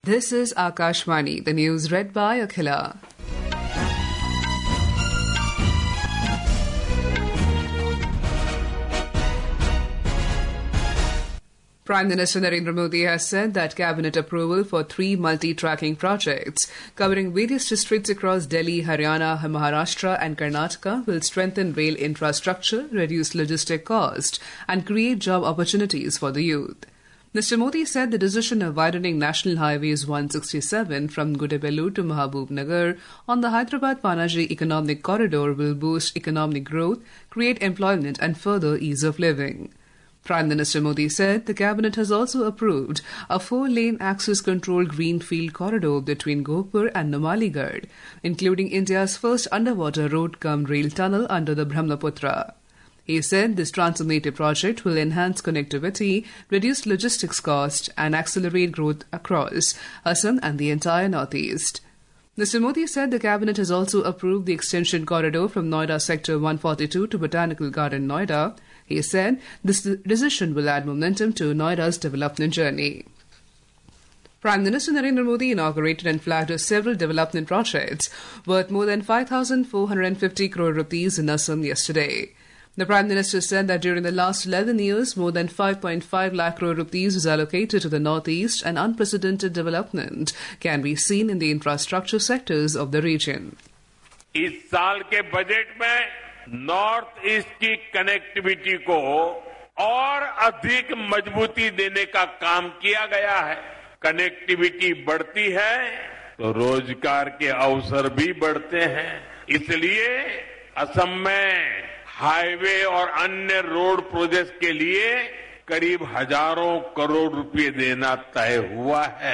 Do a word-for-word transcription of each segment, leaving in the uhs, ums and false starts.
This is Akashvani, the news read by Akhila. Prime Minister Narendra Modi has said that cabinet approval for three multi-tracking projects covering various districts across Delhi, Haryana, Maharashtra and Karnataka will strengthen rail infrastructure, reduce logistic cost and create job opportunities for the youth. Mister Modi said the decision of widening National Highways one sixty-seven from Gudebelur to Mahabubnagar on the Hyderabad-Panaji Economic Corridor will boost economic growth, create employment and further ease of living. Prime Minister Modi said the cabinet has also approved a four-lane access-controlled greenfield corridor between Gopur and Numaligarh, including India's first underwater road-cum-rail tunnel under the Brahmaputra. He said this transformative project will enhance connectivity, reduce logistics cost and accelerate growth across Assam and the entire northeast. Mister Modi said the cabinet has also approved the extension corridor from Noida Sector one forty-two to Botanical Garden, Noida. He said this decision will add momentum to Noida's development journey. Prime Minister Narendra Modi inaugurated and flagged several development projects worth more than five thousand four hundred fifty crore rupees in Assam yesterday. The Prime Minister said that during the last eleven years, more than five point five lakh crore rupees was allocated to the Northeast and unprecedented development can be seen in the infrastructure sectors of the region. इस साल के budget में north east की connectivity को और अधिक मजबूती देने का काम किया गया है। कनेक्टिविटी बढ़ती है तो रोजगार के अवसर भी बढ़ते हैं। इसलिए असम में हाईवे और अन्य रोड प्रोजेक्ट्स के लिए करीब हजारों करोड़ रुपए देना तय हुआ है।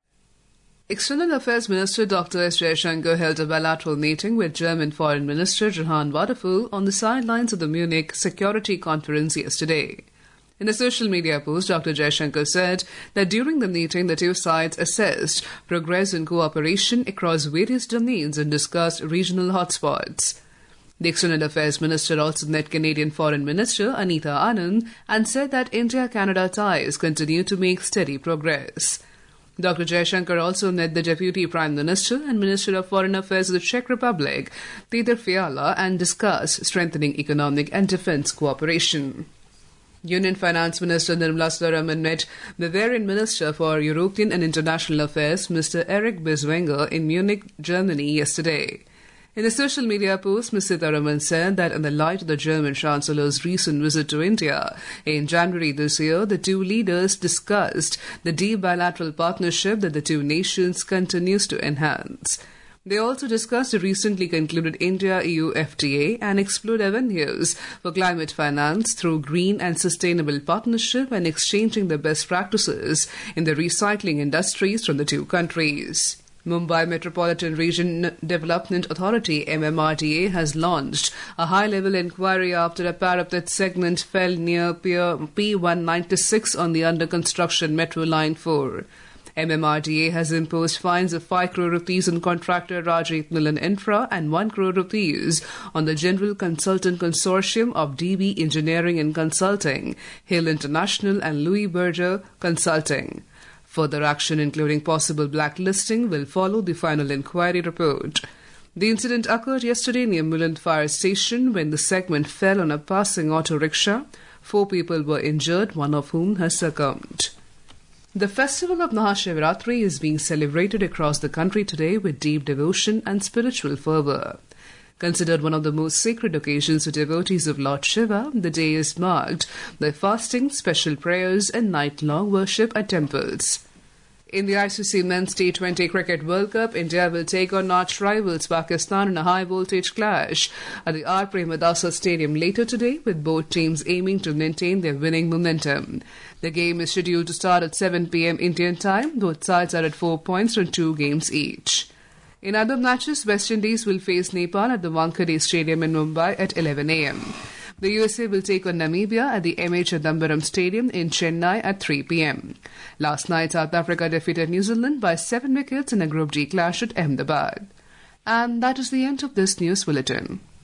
External Affairs Minister Doctor S. Jaishankar held a bilateral meeting with German Foreign Minister Johann Wadephul on the sidelines of the Munich Security Conference yesterday. In a social media post, Doctor Jaishankar said that during the meeting, the two sides assessed progress in cooperation across various domains and discussed regional hotspots. The External Affairs Minister also met Canadian Foreign Minister Anita Anand and said that India-Canada ties continue to make steady progress. Doctor Jaishankar also met the Deputy Prime Minister and Minister of Foreign Affairs of the Czech Republic, Petr Fiala, and discussed strengthening economic and defence cooperation. Union Finance Minister Nirmala Sitharaman met Bavarian Minister for European and International Affairs, Mister Erich Biswenger, in Munich, Germany yesterday. In a social media post, Miz Sitharaman said that in the light of the German Chancellor's recent visit to India in January this year, the two leaders discussed the deep bilateral partnership that the two nations continues to enhance. They also discussed the recently concluded India-E U F T A and explored avenues for climate finance through green and sustainable partnership and exchanging the best practices in the recycling industries from the two countries. Mumbai Metropolitan Region Development Authority M M R D A has launched a high-level inquiry after a parapet segment fell near Pier P one ninety-six on the under-construction Metro Line four. M M R D A has imposed fines of five crore rupees on contractor Rajit Milan Infra and one crore rupees on the General Consultant Consortium of D B Engineering and Consulting, Hill International and Louis Berger Consulting. Further action, including possible blacklisting, will follow the final inquiry report. The incident occurred yesterday near Mulund Fire Station when the segment fell on a passing auto rickshaw. Four people were injured, one of whom has succumbed. The festival of Mahashivratri is being celebrated across the country today with deep devotion and spiritual fervour. Considered one of the most sacred occasions for devotees of Lord Shiva, the day is marked by fasting, special prayers and night-long worship at temples. In the I C C Men's T twenty Cricket World Cup, India will take on arch rivals Pakistan in a high-voltage clash at the R. Premadasa Stadium later today, with both teams aiming to maintain their winning momentum. The game is scheduled to start at seven p.m. Indian time. Both sides are at four points from two games each. In other matches, West Indies will face Nepal at the Wankhede Stadium in Mumbai at eleven a.m. The U S A will take on Namibia at the M A Chidambaram Stadium in Chennai at three p.m. Last night, South Africa defeated New Zealand by seven wickets in a Group D clash at Ahmedabad. And that is the end of this news bulletin.